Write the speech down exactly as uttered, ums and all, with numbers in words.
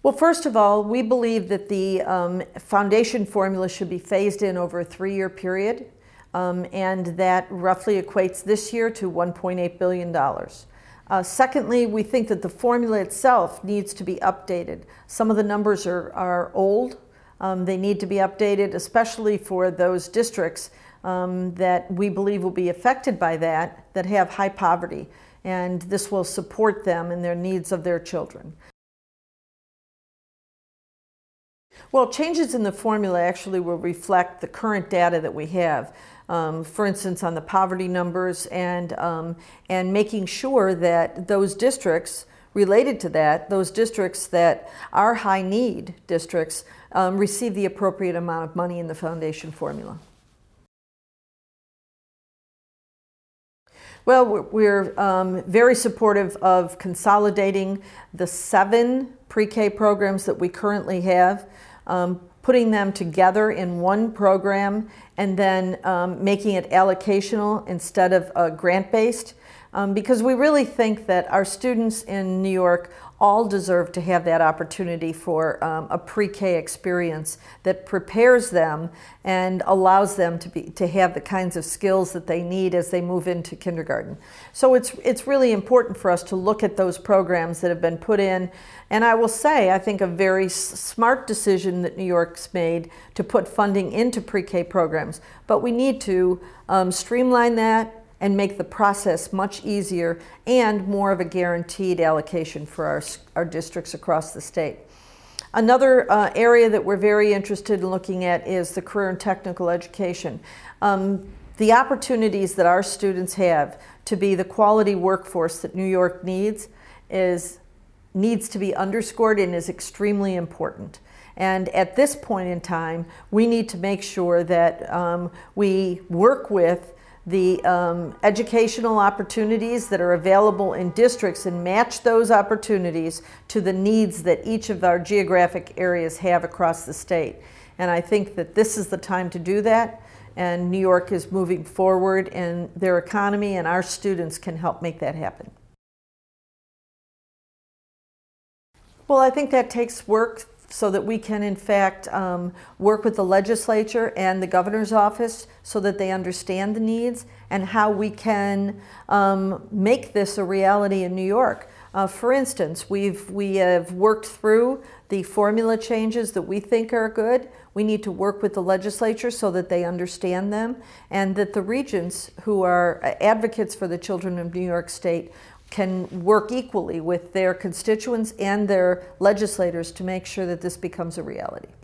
Well, first of all, we believe that the um, foundation formula should be phased in over a three-year period, um, and that roughly equates this year to one point eight billion dollars. Uh, secondly, we think that the formula itself needs to be updated. Some of the numbers are, are old. Um, they need to be updated, especially for those districts um, that we believe will be affected by that, that have high poverty, and this will support them in their needs of their children. Well, changes in the formula actually will reflect the current data that we have. Um, for instance, on the poverty numbers, and, um, and making sure that those districts related to that, those districts that are high need districts, um, receive the appropriate amount of money in the foundation formula. Well, we're um, very supportive of consolidating the seven pre-K programs that we currently have, um, putting them together in one program, and then um, making it allocational instead of uh, grant-based, um, because we really think that our students in New York all deserve to have that opportunity for um, a pre-K experience that prepares them and allows them to be to have the kinds of skills that they need as they move into kindergarten. So it's it's really important for us to look at those programs that have been put in, and I will say I think a very s smart decision that New York's made to put funding into pre-K programs, but we need to um, streamline that and make the process much easier and more of a guaranteed allocation for our, our districts across the state. Another uh, area that we're very interested in looking at is the career and technical education. Um, the opportunities that our students have to be the quality workforce that New York needs is needs to be underscored and is extremely important. And at this point in time, we need to make sure that um, we work with the um, educational opportunities that are available in districts and match those opportunities to the needs that each of our geographic areas have across the state. And I think that this is the time to do that, and New York is moving forward in their economy, and our students can help make that happen. Well, I think that takes work so that we can, in fact, um, work with the legislature and the governor's office so that they understand the needs and how we can um, make this a reality in New York. Uh, for instance, we've, we have worked through the formula changes that we think are good. We need to work with the legislature so that they understand them, and that the regents who are advocates for the children of New York State can work equally with their constituents and their legislators to make sure that this becomes a reality.